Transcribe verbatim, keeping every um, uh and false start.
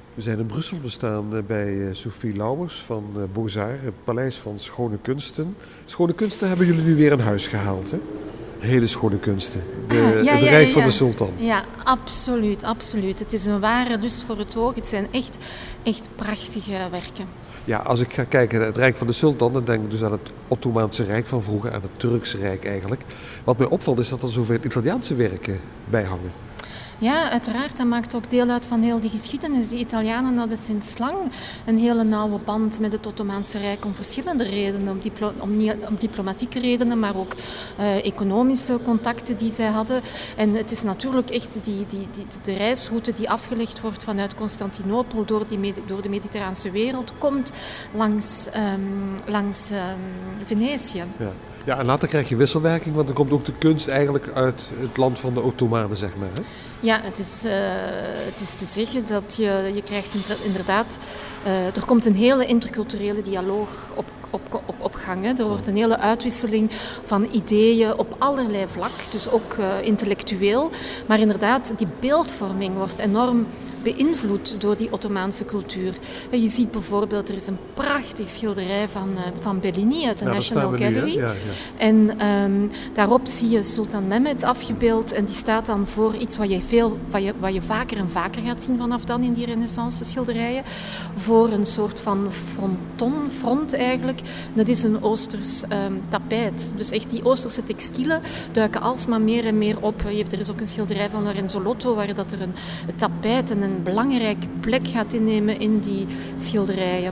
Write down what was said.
We zijn in Brussel, we staan eh, bij eh, Sophie Lauwers van eh, Beaux-Arts, het Paleis van Schone Kunsten. Schone Kunsten hebben jullie nu weer in huis gehaald, hè? Hele schone kunsten. De, Ah, ja, het ja, Rijk ja, van ja. de Sultan. Ja, absoluut, absoluut. Het is een ware lust voor het oog. Het zijn echt, echt prachtige werken. Ja, als ik ga kijken naar het Rijk van de Sultan, dan denk ik dus aan het Ottomaanse Rijk van vroeger, aan het Turkse Rijk eigenlijk. Wat mij opvalt is dat er zoveel Italiaanse werken bij hangen. Ja, uiteraard. Dat maakt ook deel uit van heel die geschiedenis. De Italianen hadden sinds lang een hele nauwe band met het Ottomaanse Rijk om verschillende redenen. Om, diplo- om, niet, om diplomatieke redenen, maar ook uh, economische contacten die zij hadden. En het is natuurlijk echt die, die, die, de reisroute die afgelegd wordt vanuit Constantinopel door, die med- door de mediterraanse wereld, komt langs, um, langs um, Venetië. Ja. Ja, en later krijg je wisselwerking, want dan komt ook de kunst eigenlijk uit het land van de Ottomanen, zeg maar. Hè? Ja, het is, uh, het is te zeggen dat je, je krijgt inderdaad, uh, er komt een hele interculturele dialoog op, op, op, op gang. Hè. Er wordt een hele uitwisseling van ideeën op allerlei vlak, dus ook uh, intellectueel. Maar inderdaad, die beeldvorming wordt enorm beïnvloed door die Ottomaanse cultuur. Je ziet bijvoorbeeld, er is een prachtig schilderij van, uh, van Bellini uit de ja, National Gallery. Nu, ja, ja. En um, daarop zie je Sultan Mehmed afgebeeld en die staat dan voor iets wat je, veel, wat, je, wat je vaker en vaker gaat zien vanaf dan in die renaissance schilderijen. Voor een soort van fronton, front eigenlijk. Dat is een Oosters um, tapijt. Dus echt die Oosterse textielen duiken alsmaar meer en meer op. Je hebt, er is ook een schilderij van Lorenzo Lotto waar dat er een, een tapijt en een belangrijke plek gaat innemen in die schilderijen.